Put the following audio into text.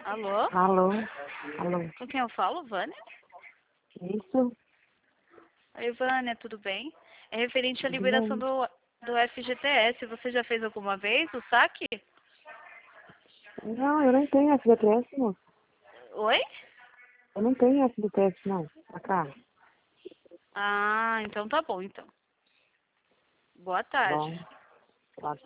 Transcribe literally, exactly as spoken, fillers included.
Alô? Alô? Alô? Com quem eu falo, Vânia? Isso? Oi, Vânia, tudo bem? É referente à Tudo liberação bem? do, do F G T S. Você já fez alguma vez o saque? Não, eu não tenho F B T S, moço. Oi? Eu não tenho F B T S, não. Pra cá. Ah, então tá bom, então. Boa Bom, tarde. tá.